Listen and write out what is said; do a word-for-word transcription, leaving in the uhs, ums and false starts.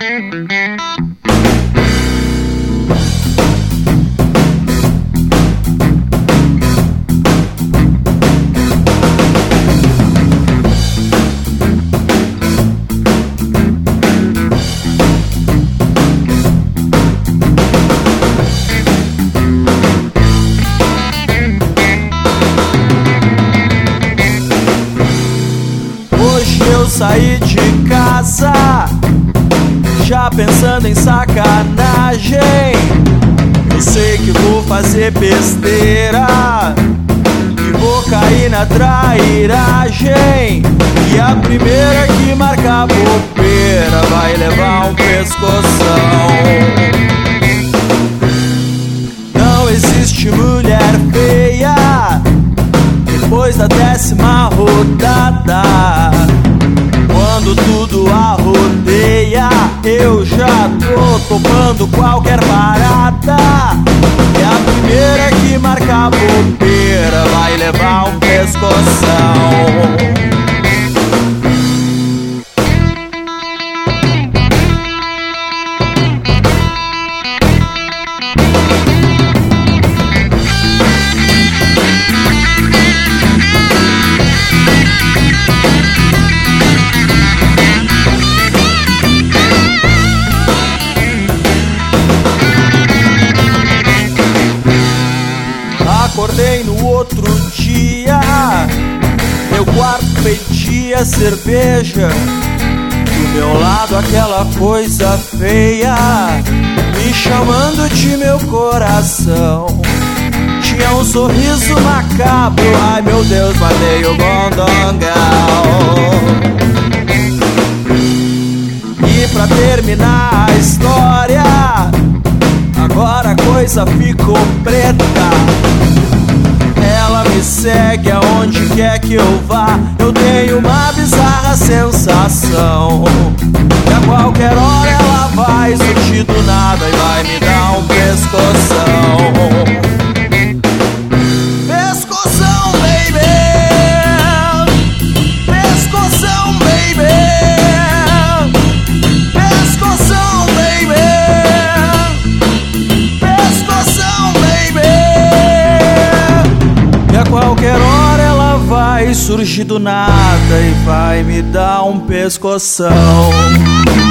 Eu saí de casa já pensando em sacanagem. Eu sei que vou fazer besteira e vou cair na trairagem. E a primeira que marcar bobeira vai levar um pescoção. Não existe mulher feia depois da décima rodada. Quando tudo arrodeia, eu já tô topando qualquer parada. E a primeira que marcar bobeira vai levar um pescoção. Acordei no outro dia, meu quarto pedia cerveja, do meu lado aquela coisa feia me chamando de meu coração. Tinha um sorriso macabro, ai meu Deus, matei o gondongal. E pra terminar a história, agora a coisa ficou preta. Ela me segue aonde quer que eu vá. Eu tenho uma bizarra sensação que a qualquer hora ela vai surgir do nada e vai me dar um pescoção. Pescoção, baby. Pescoção, baby. Pescoção, baby. Pescoção, baby. E a qualquer hora ela vai surgir do nada e vai me dar um pescoção.